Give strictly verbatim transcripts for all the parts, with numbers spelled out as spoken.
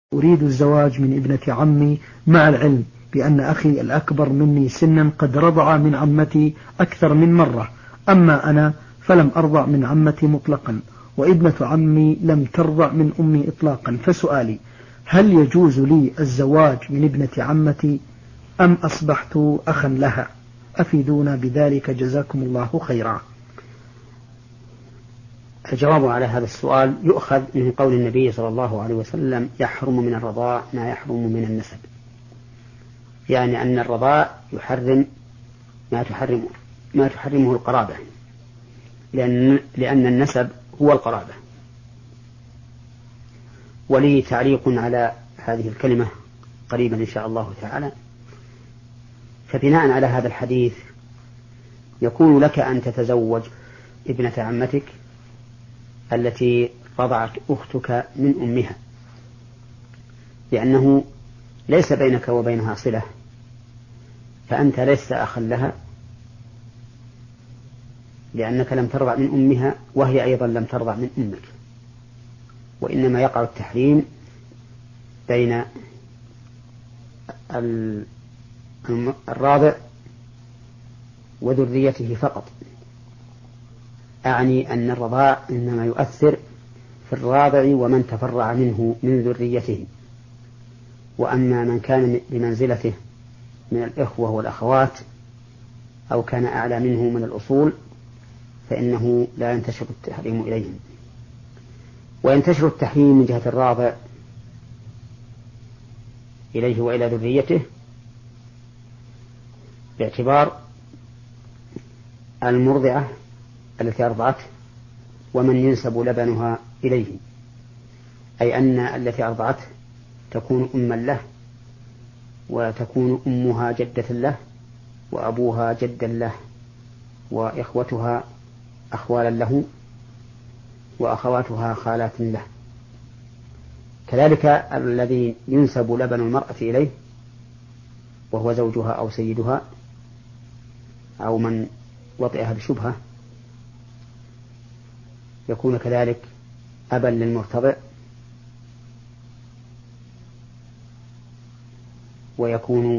أريد الزواج من ابنة عمي مع العلم بأن أخي الأكبر مني سنا قد رضع من عمتي أكثر من مرة، أما أنا فلم أرضع من عمتي مطلقا، وابنة عمي لم ترضع من أمي إطلاقا. فسؤالي: هل يجوز لي الزواج من ابنة عمتي أم أصبحت أخا لها؟ أفيدونا بذلك جزاكم الله خيرا. الجواب على هذا السؤال يؤخذ من قول النبي صلى الله عليه وسلم: يحرم من الرضاع ما يحرم من النسب، يعني أن الرضاع يحرم ما تحرمه ما تحرمه القرابة، لأن لأن النسب هو القرابة. ولي تعليق على هذه الكلمة قريبا إن شاء الله تعالى. فبناء على هذا الحديث يكون لك أن تتزوج ابنة عمتك التي رضعت أختك من أمها، لأنه ليس بينك وبينها صلة، فأنت لست أخا لها، لأنك لم ترضع من أمها وهي أيضا لم ترضع من أمك، وإنما يقع التحريم بين الراضع وذريته فقط. أعني أن الرضاع إنما يؤثر في الراضع ومن تفرع منه من ذريته، وأما من كان بمنزلته من الإخوة والأخوات أو كان أعلى منه من الأصول فإنه لا ينتشر التحريم إليهم. وينتشر التحريم من جهة الراضع إليه وإلى ذريته باعتبار المرضعة التي أرضعته ومن ينسب لبنها إليه، أي أن التي أرضعته تكون أما له، وتكون أمها جدة له، وأبوها جدا له، وإخوتها أخوالا له، وأخواتها خالات له. كذلك الذي ينسب لبن المرأة إليه وهو زوجها أو سيدها أو من وطئها بشبهة يكون كذلك أبا للمرتضع، ويكون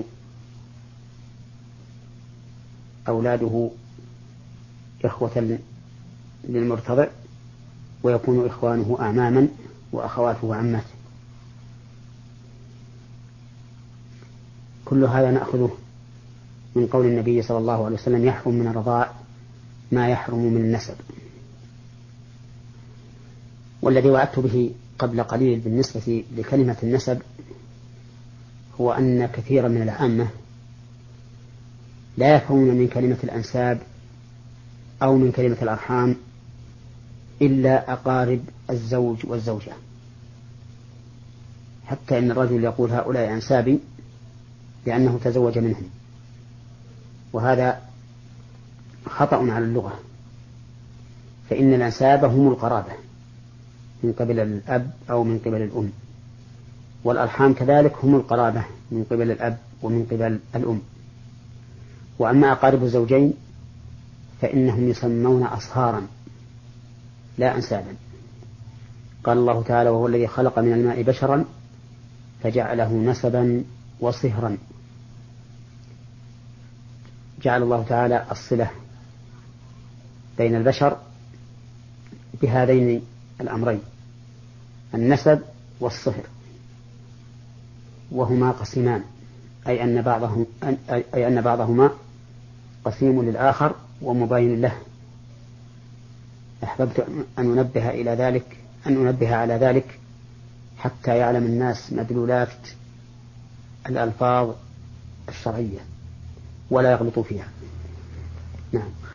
أولاده إخوة للمرتضع، ويكون إخوانه أعماما وأخواته عمات. كل هذا نأخذه من قول النبي صلى الله عليه وسلم: يحرم من الرضاع ما يحرم من النسب. والذي وعدت به قبل قليل بالنسبة لكلمة النسب هو أن كثيرا من العامة لا يفهمون من كلمة الأنساب أو من كلمة الأرحام إلا أقارب الزوج والزوجة، حتى إن الرجل يقول: هؤلاء أنسابي، لأنه تزوج منهم، وهذا خطأ على اللغة، فإن الأنساب هم القرابة من قبل الأب أو من قبل الأم، والأرحام كذلك هم القرابة من قبل الأب ومن قبل الأم. وأما أقارب الزوجين فإنهم يسمون أصهارا لا أنسابا. قال الله تعالى: وهو الذي خلق من الماء بشرا فجعله نسبا وصهرا. جعل الله تعالى الصلة بين البشر بهذين الأمرين، النسب والصهر، وهما قسمان، أي أن بعضهم أي أن بعضهما قسيم للآخر ومباين له. أحببت أن أنبه إلى ذلك أن أنبه على ذلك حتى يعلم الناس مدلولات الألفاظ الشرعية ولا يغلطوا فيها. نعم.